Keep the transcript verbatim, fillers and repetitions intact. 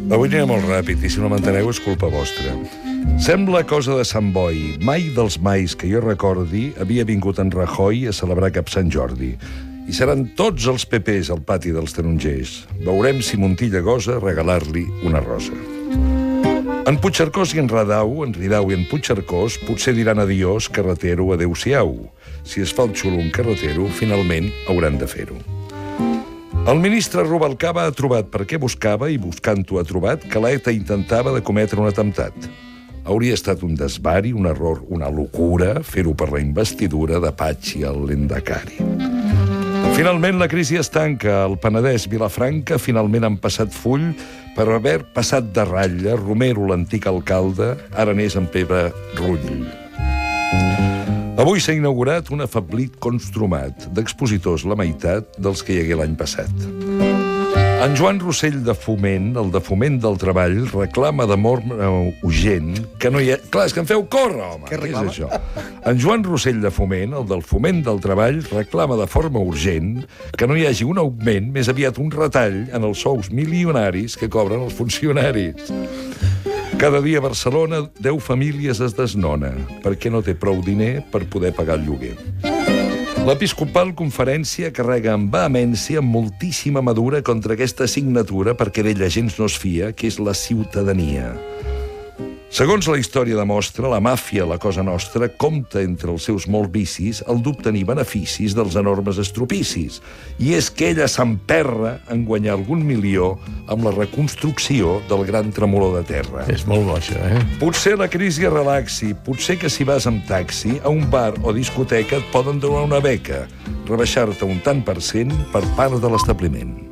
Avui anirà molt ràpid i si no m'enteneu és culpa vostra. Sembla cosa de Sant Boi. Mai dels mais que jo recordi havia vingut en Rajoy a celebrar cap Sant Jordi. I seran tots els P Ps al pati dels tarongers. Veurem si Montilla gosa regalar-li una rosa. En Puigcercós i en Radau, en Ridau i en Puigcercós, potser diran adiós, carretero, adeu-siau. Si es fa el xulo un carretero, finalment hauran de fer-ho. El ministre Rubalcaba ha trobat per què buscava, i buscant-ho ha trobat, que l'ETA intentava de cometre un atemptat. Hauria estat un desvari, un error, una locura, fer-ho per la investidura de Patxi al Lendakari. Finalment la crisi es tanca. El Penedès, Vilafranca, finalment han passat full per haver passat de ratlla Romero, l'antic alcalde, ara n'és en Pere Rull. Avui s'ha inaugurat un afeblit Construmat, d'expositors la meitat dels que hi hagué l'any passat. En Joan Rossell de Foment, el de Foment del Treball, reclama de forma urgent que no hi ha... Clar, és que em feu córrer, home! Què reclama? Què és això? En Joan Rossell de Foment, el del Foment del Treball, reclama de forma urgent que no hi hagi un augment, més aviat un retall, en els sous milionaris que cobren els funcionaris. Cada dia a Barcelona, deu famílies es desnona, perquè no té prou diner per poder pagar el lloguer. L'Episcopal Conferència carrega amb vehemència, amb moltíssima madura, contra aquesta assignatura perquè d'ella gens no es fia, que és la ciutadania. Segons la història demostra, la màfia, la cosa nostra, compta entre els seus molts vicis el d'obtenir beneficis dels enormes estropicis. I és que ella s'emperra en guanyar algun milió amb la reconstrucció del gran tremolor de terra. És molt bo, això, eh? Potser la crisi relaxi, potser que si vas amb taxi, a un bar o discoteca et poden donar una beca, rebaixar-te un tant per cent per part de l'establiment.